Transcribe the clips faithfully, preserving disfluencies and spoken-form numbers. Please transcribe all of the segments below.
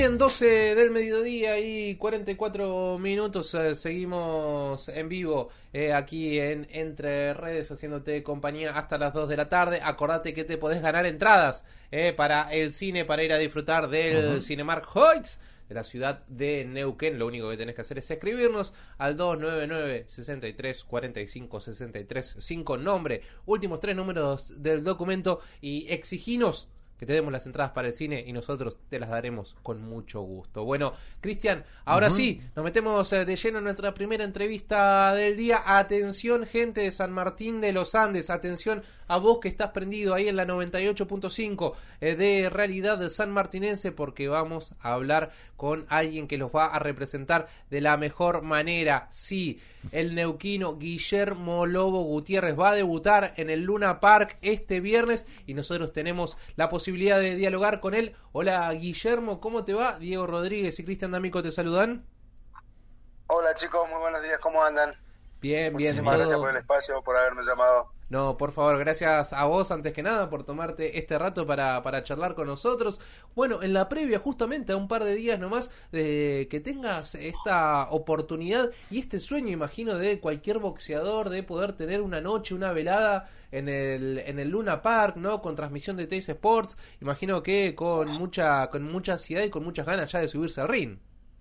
Bien, doce del mediodía y cuarenta y cuatro minutos, eh, seguimos en vivo eh, aquí en Entre Redes haciéndote compañía hasta las dos de la tarde. Acordate que te podés ganar entradas eh, para el cine, para ir a disfrutar del uh-huh. Cinemark Hoyts de la ciudad de Neuquén. Lo único que tenés que hacer es escribirnos al dos nueve nueve, seis tres, cuatro cinco, seis tres cinco, nombre, últimos tres números del documento y exiginos que te demos las entradas para el cine y nosotros te las daremos con mucho gusto. Bueno, Cristian, ahora uh-huh. sí, nos metemos de lleno en nuestra primera entrevista del día. Atención, gente de San Martín de los Andes, atención a vos que estás prendido ahí en la noventa y ocho punto cinco eh, de Realidad Sanmartinense, porque vamos a hablar con alguien que los va a representar de la mejor manera. Sí, el neuquino Guillermo Lobo Gutiérrez va a debutar en el Luna Park este viernes y nosotros tenemos la posibilidad de dialogar con él. Hola Guillermo, ¿cómo te va? Diego Rodríguez y Cristian D'Amico te saludan. Hola chicos, muy buenos días, ¿cómo andan? Bien, bien. Muchísimas gracias por el espacio, por haberme llamado. No, por favor, gracias a vos antes que nada por tomarte este rato para, para charlar con nosotros. Bueno, en la previa justamente a un par de días nomás de que tengas esta oportunidad y este sueño, imagino, de cualquier boxeador de poder tener una noche, una velada en el en el Luna Park, ¿no? Con transmisión de Teis Sports, imagino que con mucha con mucha ansiedad y con muchas ganas ya de subirse al ring.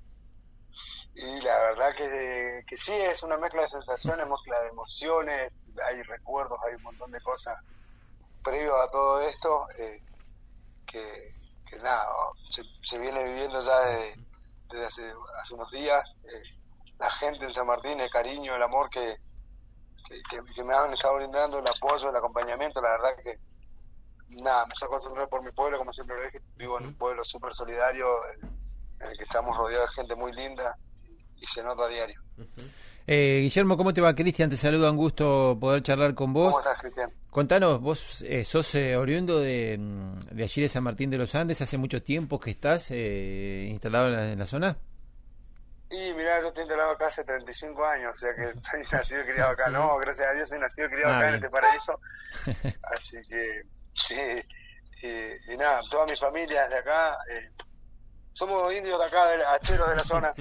Y la verdad que, que sí, es una mezcla de sensaciones, mezcla de emociones, hay recuerdos, hay un montón de cosas previo a todo esto, eh, que, que nada, se, se viene viviendo ya desde, desde hace, hace unos días. Eh, la gente en San Martín, el cariño, el amor que, que, que, que me han estado brindando, el apoyo, el acompañamiento, la verdad que nada, me saco a sonreír por mi pueblo, como siempre lo dije, vivo en un pueblo súper solidario, en el que estamos rodeados de gente muy linda, y se nota a diario. Uh-huh. eh, Guillermo, ¿cómo te va? Cristian, te saluda, un gusto poder charlar con vos. ¿Cómo estás, Cristian? Contanos, vos eh, sos eh, oriundo de, de allí de San Martín de los Andes, ¿hace mucho tiempo que estás eh, instalado en la, en la zona? Y mirá, yo estoy instalado acá hace treinta y cinco años, o sea que soy nacido y criado acá. No, gracias a Dios soy nacido y criado ah, acá bien. En este paraíso. Así que, sí, y, y nada, toda mi familia es de acá. Eh, Somos indios de acá, de, hacheros de la zona.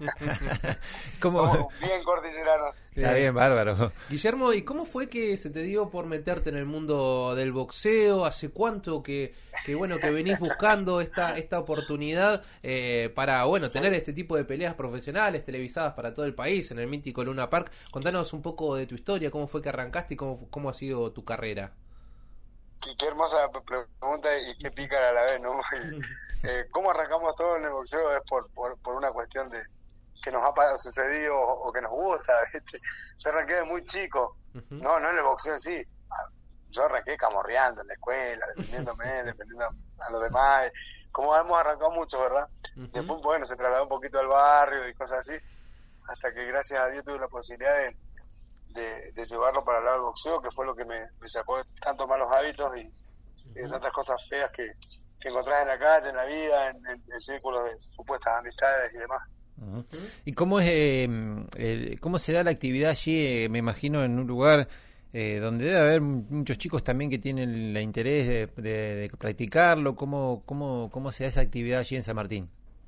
¿Cómo? Somos bien cordilleranos. Está bien, bárbaro. Guillermo, ¿y cómo fue que se te dio por meterte en el mundo del boxeo? ¿Hace cuánto que, que bueno, que venís buscando esta esta oportunidad eh, para, bueno, tener este tipo de peleas profesionales televisadas para todo el país en el mítico Luna Park? Contanos un poco de tu historia, cómo fue que arrancaste y cómo, cómo ha sido tu carrera. Qué, qué hermosa pregunta y qué pícara a la vez, ¿no? Eh, ¿Cómo arrancamos todo en el boxeo? Es por, por, por una cuestión de que nos ha sucedido o, o que nos gusta, ¿viste? Yo arranqué de muy chico, uh-huh. no no en el boxeo en sí, yo arranqué camorreando en la escuela, defendiéndome, defendiendo a los demás, como hemos arrancado mucho, ¿verdad? Uh-huh. Después, bueno, se trasladó un poquito al barrio y cosas así, hasta que gracias a Dios tuve la posibilidad de, de, de llevarlo para el lado del boxeo, que fue lo que me, me sacó de tantos malos hábitos y, uh-huh. y de tantas cosas feas que que encontrás en la calle, en la vida, en, en, en círculos de supuestas amistades y demás. Uh-huh. ¿Y cómo es eh, el, cómo se da la actividad allí? Eh, me imagino en un lugar eh, donde debe haber muchos chicos también que tienen el interés de, de, de practicarlo. ¿Cómo, cómo, ¿Cómo se da esa actividad allí en San Martín?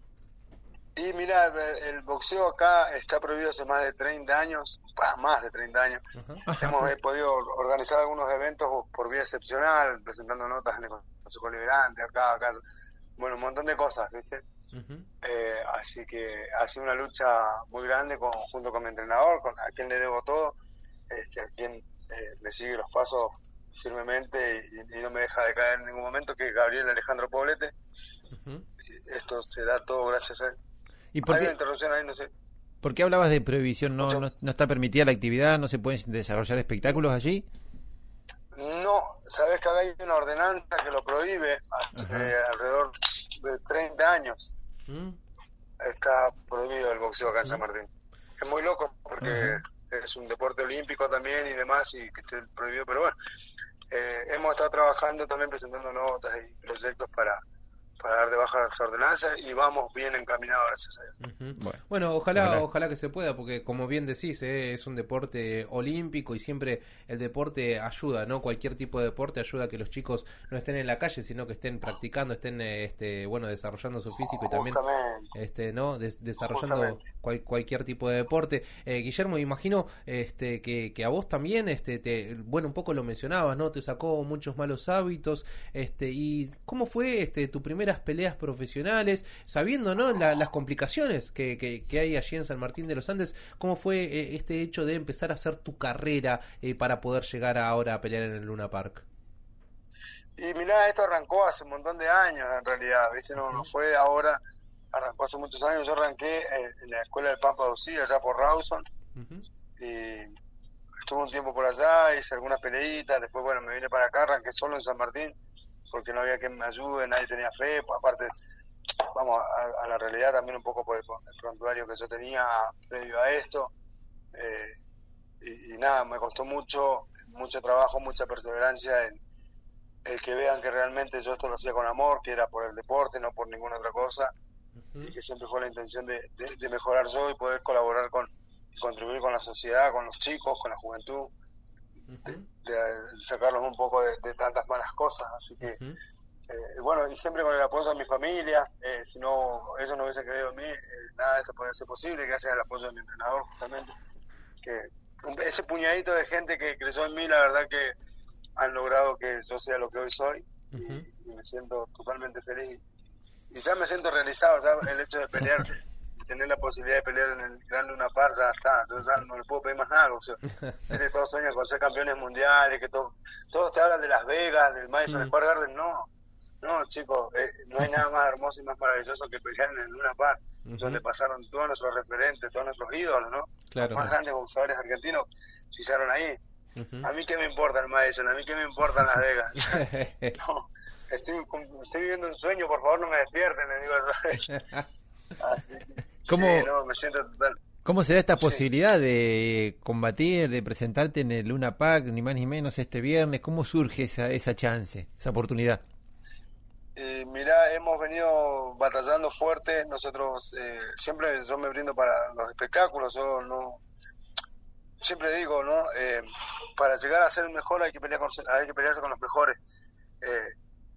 Y mira, el boxeo acá está prohibido hace más de treinta años, más de treinta años. Uh-huh. Hemos eh, podido organizar algunos eventos por vía excepcional, presentando notas en el Consejo Liberante, acá, acá, bueno, un montón de cosas, ¿viste? Uh-huh. Eh, así que ha sido una lucha muy grande con, junto con mi entrenador, con a quien le debo todo, este, a quien eh, me sigue los pasos firmemente y, y no me deja de caer en ningún momento, que es Gabriel Alejandro Poblete. Uh-huh. Esto se da todo gracias a él. ¿Y por Hay qué, una interrupción ahí, no sé. ¿Por qué hablabas de prohibición? ¿No, no, ¿No está permitida la actividad? ¿No se pueden desarrollar espectáculos allí? No, sabes que acá hay una ordenanza que lo prohíbe hace eh, alrededor de treinta años. ¿Mm? Está prohibido el boxeo acá en ¿Mm? San Martín. Es muy loco porque uh-huh. es un deporte olímpico también y demás y que esté prohibido, pero bueno, eh, hemos estado trabajando también presentando notas y proyectos para para dar de baja las ordenanzas y vamos bien encaminados, gracias a Dios. Uh-huh. Bueno, bueno ojalá, ojalá ojalá que se pueda, porque como bien decís, eh, es un deporte olímpico y siempre el deporte ayuda, ¿no? Cualquier tipo de deporte ayuda a que los chicos no estén en la calle, sino que estén practicando, estén, eh, este, bueno, desarrollando su físico y también, este, ¿no? Des- desarrollando cual, cualquier tipo de deporte. Eh, Guillermo, imagino, este, que, que a vos también, este, te, bueno, un poco lo mencionabas, ¿no? Te sacó muchos malos hábitos, este, y ¿cómo fue, este, tu primera peleas profesionales, sabiendo, ¿no? La, las complicaciones que, que, que hay allí en San Martín de los Andes? ¿Cómo fue eh, este hecho de empezar a hacer tu carrera eh, para poder llegar ahora a pelear en el Luna Park? Y mirá, esto arrancó hace un montón de años en realidad, ¿viste? No, no fue ahora, arrancó hace muchos años. Yo arranqué eh, en la escuela del Pampa de Ucía, allá por Rawson, uh-huh. y estuve un tiempo por allá, hice algunas peleitas, después, bueno, me vine para acá, arranqué solo en San Martín, porque no había quien me ayude, nadie tenía fe, aparte, vamos, a, a la realidad también un poco por el, el prontuario que yo tenía previo a esto, eh, y, y nada, me costó mucho, mucho trabajo, mucha perseverancia en el que vean que realmente yo esto lo hacía con amor, que era por el deporte, no por ninguna otra cosa, uh-huh. y que siempre fue la intención de, de, de mejorar yo y poder colaborar con, contribuir con la sociedad, con los chicos, con la juventud, de, de sacarlos un poco de, de tantas malas cosas, así que uh-huh. eh, bueno, y siempre con el apoyo de mi familia, eh, si no ellos no hubiesen creído en mí, eh, nada de esto podría ser posible, gracias al apoyo de mi entrenador justamente, que ese puñadito de gente que creyó en mí, la verdad que han logrado que yo sea lo que hoy soy, uh-huh. y, y me siento totalmente feliz, y ya me siento realizado, ya el hecho de pelear tener la posibilidad de pelear en el Gran Luna Park, ya está, yo ya no le puedo pedir más nada, o sea, este, todos sueñan con ser campeones mundiales, que todo, todos te hablan de Las Vegas, del Madison mm. Square Garden, no, no chicos, eh, no hay nada más hermoso y más maravilloso que pelear en el Luna Park, uh-huh. donde pasaron todos nuestros referentes, todos nuestros ídolos, ¿no? Claro. Los más grandes boxeadores argentinos pisaron ahí. Uh-huh. A mí qué me importa el Madison, a mí qué me importan Las Vegas. No, estoy, estoy viviendo un sueño, por favor no me despierten, le digo. Así que, ¿Cómo, sí, no, me siento total. ¿Cómo se da esta sí. posibilidad de combatir, de presentarte en el Luna Park, ni más ni menos este viernes? ¿Cómo surge esa esa chance, esa oportunidad? Eh, mirá, hemos venido batallando fuerte. Nosotros eh, siempre yo me brindo para los espectáculos. Yo no siempre digo, ¿no? Eh, para llegar a ser el mejor hay que pelear con, hay que pelearse con los mejores. Eh,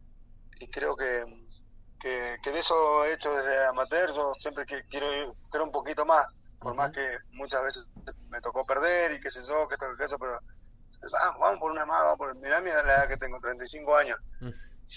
y creo que Que, que de eso he hecho desde amateur, yo siempre que quiero ir, quiero un poquito más, por uh-huh. más que muchas veces me tocó perder y qué sé yo, que esto, que eso, pero vamos, vamos por una más, vamos por, mirá mi edad que tengo, treinta y cinco años, uh-huh.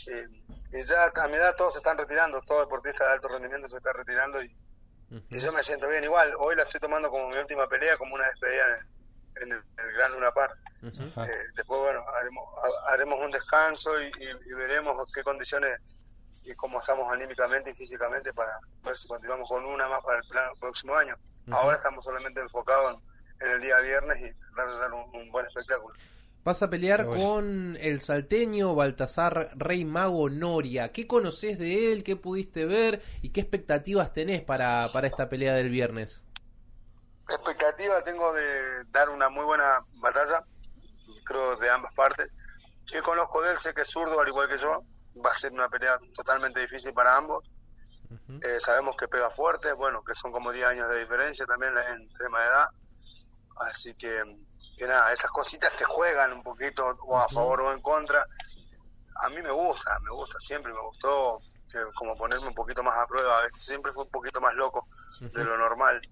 y, y ya a mi edad todos se están retirando, todo deportista de alto rendimiento se está retirando, y, uh-huh. y yo me siento bien, igual, hoy la estoy tomando como mi última pelea, como una despedida en, en, el, en el Gran Luna Park. Uh-huh. eh, después, bueno, haremos, haremos un descanso y, y, y veremos qué condiciones y cómo estamos anímicamente y físicamente para ver si continuamos con una más para el, plan, el próximo año. Uh-huh. Ahora estamos solamente enfocados en, en el día viernes y tratar de dar un, un buen espectáculo. Vas a pelear bueno. con el salteño Baltasar Rey Mago Noria. ¿Qué conocés de él? ¿Qué pudiste ver? ¿Y qué expectativas tenés para, para esta pelea del viernes? Expectativa tengo de dar una muy buena batalla, creo de ambas partes. ¿Qué conozco de él? Sé que es zurdo al igual que yo. Va a ser una pelea totalmente difícil para ambos. Uh-huh. Eh, sabemos que pega fuerte, bueno, que son como diez años de diferencia también en tema de edad. Así que, que nada, esas cositas te juegan un poquito o a uh-huh. favor o en contra. A mí me gusta, me gusta, siempre me gustó eh, como ponerme un poquito más a prueba. Siempre fue un poquito más loco uh-huh. de lo normal.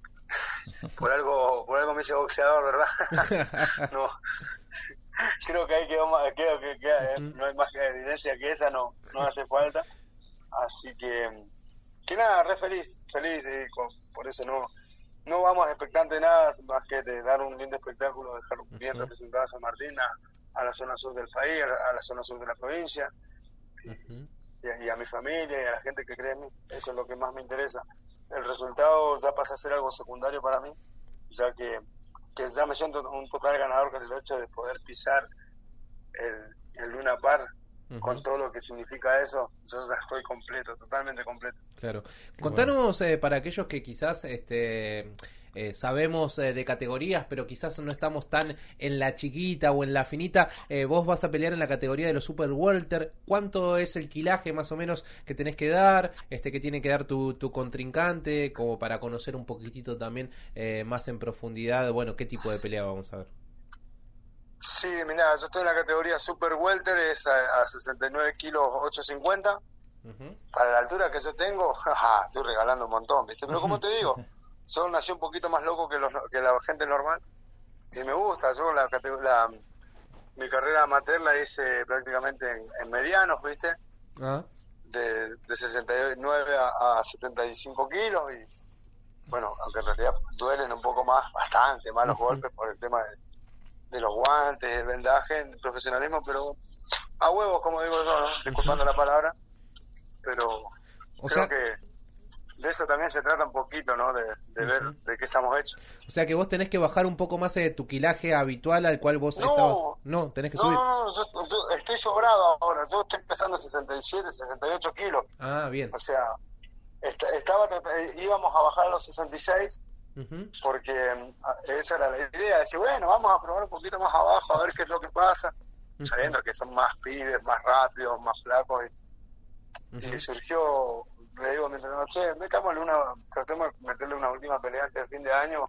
por algo por algo me hice boxeador, ¿verdad? No. Creo que ahí quedó más, creo que, que uh-huh. no hay más evidencia que esa, no no hace falta, así que que nada, re feliz, feliz y con, por eso no no vamos expectante de nada más que de dar un lindo espectáculo, dejar bien uh-huh. representado a San Martín, a, a la zona sur del país, a, a la zona sur de la provincia, uh-huh. y, a, y a mi familia y a la gente que cree en mí. Eso es lo que más me interesa. El resultado ya pasa a ser algo secundario para mí, ya que que ya me siento un total ganador con el hecho de poder pisar el, el Luna Park, uh-huh. con todo lo que significa eso. Yo ya estoy completo, totalmente completo. Claro. Contanos, bueno. eh, para aquellos que quizás este eh, sabemos eh, de categorías, pero quizás no estamos tan en la chiquita o en la finita. Eh, vos vas a pelear en la categoría de los Super Welter. ¿Cuánto es el kilaje más o menos que tenés que dar, este que tiene que dar tu, tu contrincante, como para conocer un poquitito también eh, más en profundidad, bueno, qué tipo de pelea vamos a ver? Sí, mirá, yo estoy en la categoría Super Welter, es a, a sesenta y nueve kilos ochocientos cincuenta. Uh-huh. Para la altura que yo tengo, jaja, estoy regalando un montón, ¿viste? Pero como te digo, yo nací un poquito más loco que, los, que la gente normal y me gusta. Yo la, la mi carrera amateur la hice prácticamente en, en medianos, ¿viste? Uh-huh. De, de sesenta y nueve a, a setenta y cinco kilos y bueno, aunque en realidad duelen un poco más, bastante más los uh-huh. golpes por el tema de de los guantes, el vendaje, el profesionalismo, pero a huevos, como digo yo, ¿no? Disculpando la palabra, pero o creo sea, que de eso también se trata un poquito, ¿no? De, de uh-huh. ver de qué estamos hechos. O sea que vos tenés que bajar un poco más de tu quilaje habitual al cual vos no, estabas... No, tenés que no, subir. No, no, yo, yo estoy sobrado ahora, yo estoy pesando sesenta y siete, sesenta y ocho kilos. Ah, bien. O sea, est- estaba íbamos a bajar a los sesenta y seis, uh-huh. porque esa era la idea, decir, bueno, vamos a probar un poquito más abajo, a ver qué es lo que pasa, uh-huh. sabiendo que son más pibes, más rápidos, más flacos, y, uh-huh. y surgió, le digo a mi entrenador, che, metámosle una, tratemos de meterle una última pelea antes del fin de año,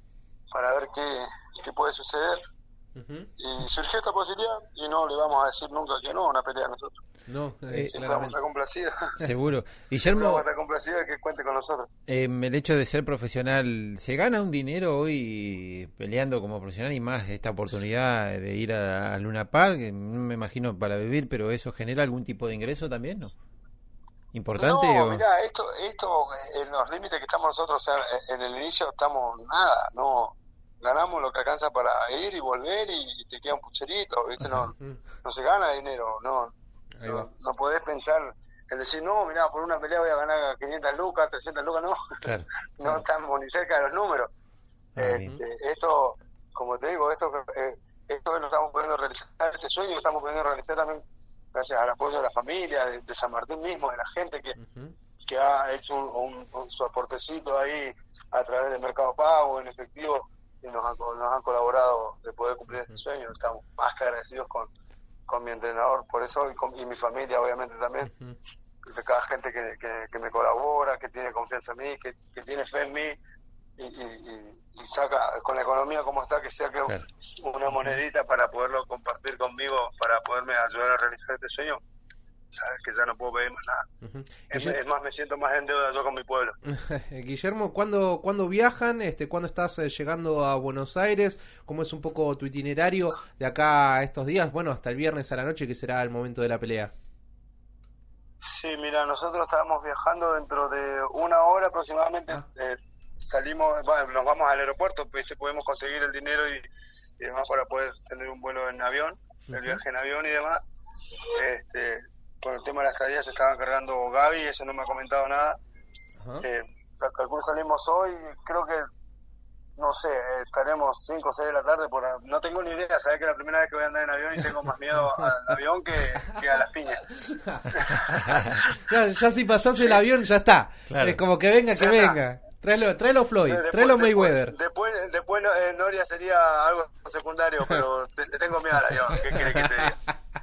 para ver qué, qué puede suceder, uh-huh. y surgió esta posibilidad, y no le vamos a decir nunca que no a una pelea a nosotros. No, eh, siempre vamos a estar complacidos. Seguro. Guillermo, vamos a estar complacidos de que cuente con nosotros. Eh, el hecho de ser profesional, ¿se gana un dinero hoy peleando como profesional y más esta oportunidad de ir a, a Luna Park? No me imagino para vivir, pero ¿eso genera algún tipo de ingreso también, no? ¿Importante? No, o... mirá, esto, esto en los límites que estamos nosotros, o sea, en el inicio estamos nada, no ganamos lo que alcanza para ir y volver y, y te queda un pucherito, ¿viste? No, no se gana dinero, no. No, no podés pensar en decir, no, mirá, por una pelea voy a ganar quinientas lucas, trescientas lucas, no. Claro, no claro. Estamos ni cerca de los números. Ah, este, esto, como te digo, esto eh, esto lo estamos pudiendo realizar, este sueño lo estamos pudiendo realizar también gracias al apoyo de la familia, de, de San Martín mismo, de la gente que, uh-huh. que ha hecho un, un, un, su aportecito ahí a través del Mercado Pago, en efectivo, y nos han, nos han colaborado de poder cumplir uh-huh. este sueño. Estamos más que agradecidos con con mi entrenador, por eso, y, con, y mi familia obviamente también, uh-huh. de cada gente que, que, que me colabora, que tiene confianza en mí, que, que tiene fe en mí, y, y, y saca, con la economía como está, que saque claro. una monedita para poderlo compartir conmigo, para poderme ayudar a realizar este sueño. Sabes que ya no puedo pedir más nada. Uh-huh. Es, es más, me siento más en deuda yo con mi pueblo. Guillermo, ¿cuándo, ¿cuándo viajan? Este, ¿Cuándo estás eh, llegando a Buenos Aires? ¿Cómo es un poco tu itinerario de acá a estos días? Bueno, hasta el viernes a la noche, que será el momento de la pelea. Sí, mira, nosotros estábamos viajando dentro de una hora aproximadamente. Ah. Eh, salimos, bueno, nos vamos al aeropuerto, pues podemos conseguir el dinero y, y demás para poder tener un vuelo en avión, uh-huh. el viaje en avión y demás. Este... Con el tema de las estadía se estaba encargando Gaby, eso no me ha comentado nada. Uh-huh. Eh, calculo salimos hoy, creo que, no sé, eh, estaremos cinco o seis de la tarde, por, no tengo ni idea, sabés que es la primera vez que voy a andar en avión y tengo más miedo al avión que, que a las piñas. Claro, ya si pasás sí. el avión ya está, claro. Es como que venga, que ya venga. Está. Tráelo, tráelo Floyd, sí, tráelo Mayweather. Después, después, después eh, Noria sería algo secundario, pero te, te tengo miedo al avión, ¿qué querés que te diga?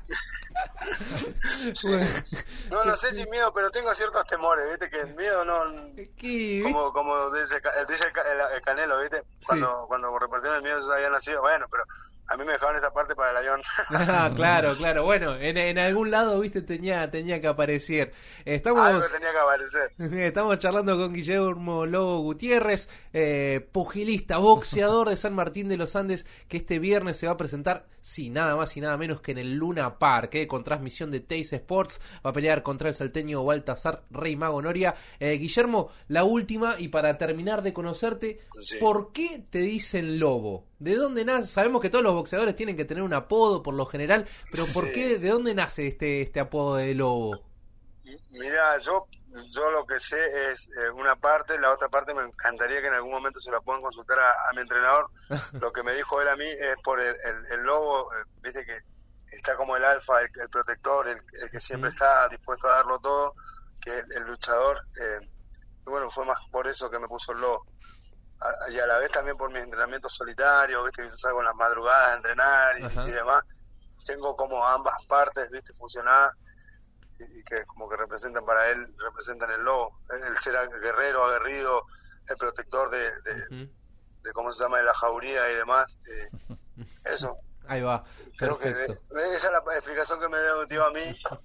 Sí. No, no sé si miedo, pero tengo ciertos temores, ¿viste? Que el miedo no... ¿Qué? Como, como dice, dice el, el Canelo, ¿viste? Cuando, sí. cuando repartieron el miedo yo había nacido, bueno, pero a mí me dejaban esa parte para el avión. Ah, claro, claro. Bueno, en, en algún lado, viste, tenía tenía que aparecer. Estamos, Algo tenía que aparecer. Estamos charlando con Guillermo Lobo Gutiérrez, eh, pugilista, boxeador de San Martín de los Andes, que este viernes se va a presentar, sí, nada más y nada menos que en el Luna Park, eh, con transmisión de Teis Sports. Va a pelear contra el salteño Baltasar Rey Mago Noria. Eh, Guillermo, la última, y para terminar de conocerte, sí. ¿Por qué te dicen Lobo? ¿De dónde nace? Sabemos que todos los boxeadores tienen que tener un apodo por lo general, pero ¿por sí. qué? ¿De dónde nace este este apodo de Lobo? Mira, yo yo lo que sé es eh, una parte, la otra parte me encantaría que en algún momento se la puedan consultar a, a mi entrenador. Lo que me dijo él a mí es por el, el, el lobo, eh, viste que está como el alfa, el, el protector, el, el que siempre está dispuesto a darlo todo, que el, el luchador. Eh, y bueno, fue más por eso que me puso el lobo. a, y a la vez también por mis entrenamientos solitarios, viste, yo salgo en las madrugadas a entrenar y, y demás, tengo como ambas partes, viste, fusionadas, y, y que como que representan para él, representan el lobo, el ser guerrero, aguerrido, el protector de, de, uh-huh. de cómo se llama, de la jauría y demás, eh, eso. Ahí va, creo perfecto. que esa es la explicación que me dio a mí,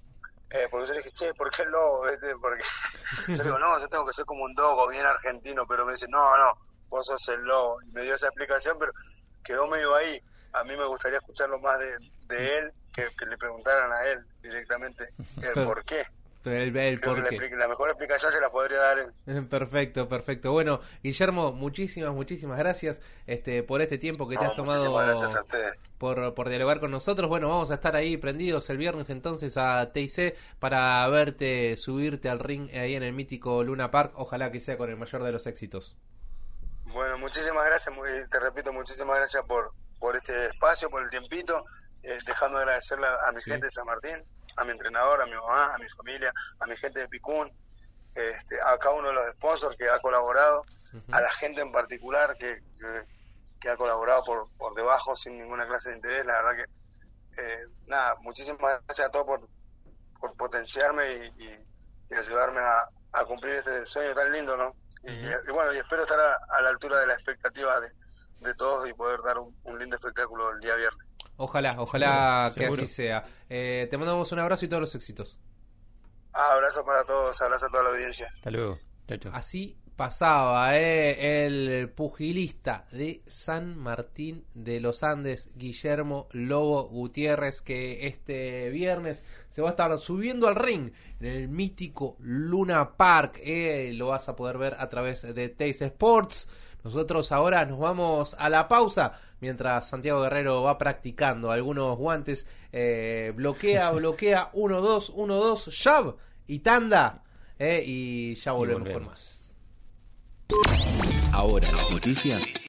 eh, porque yo le dije, che, ¿por qué el lobo? ¿Viste? Porque yo digo, no, yo tengo que ser como un dogo, bien argentino, pero me dice, no, no, vos sos el lobo, y me dio esa explicación, pero quedó medio ahí. A mí me gustaría escucharlo más de, de él, que, que le preguntaran a él directamente el pero, por qué. Pero el, el por la, qué. la mejor explicación se la podría dar él. Perfecto, perfecto. Bueno, Guillermo, muchísimas, muchísimas gracias este por este tiempo que no, te has tomado gracias a ustedes. por, por dialogar con nosotros. Bueno, vamos a estar ahí prendidos el viernes entonces a T I C para verte subirte al ring ahí en el mítico Luna Park. Ojalá que sea con el mayor de los éxitos. Bueno, muchísimas gracias, te repito, muchísimas gracias por, por este espacio, por el tiempito. Eh, dejando de agradecerle a, a mi sí. gente de San Martín, a mi entrenador, a mi mamá, a mi familia, a mi gente de Picún, este, a cada uno de los sponsors que ha colaborado, uh-huh. a la gente en particular que, que, que ha colaborado por, por debajo sin ninguna clase de interés. La verdad que, eh, nada, muchísimas gracias a todos por, por potenciarme y, y, y ayudarme a, a cumplir este sueño tan lindo, ¿no? Uh-huh. Y, y bueno, y espero estar a, a la altura de la expectativa de, de todos y poder dar un, un lindo espectáculo el día viernes. Ojalá, ojalá seguro, que seguro. así sea. Eh, te mandamos un abrazo y todos los éxitos. Ah, abrazo para todos, abrazo a toda la audiencia. Hasta luego. Chau, chau. Así pasaba eh, el pugilista de San Martín de los Andes, Guillermo Lobo Gutiérrez, que este viernes se va a estar subiendo al ring en el mítico Luna Park. Eh, lo vas a poder ver a través de Teis Sports. Nosotros ahora nos vamos a la pausa mientras Santiago Guerrero va practicando algunos guantes. Eh, bloquea, bloquea, uno dos, uno dos, jab y tanda. Eh, y ya volvemos, y volvemos con más. Ahora las noticias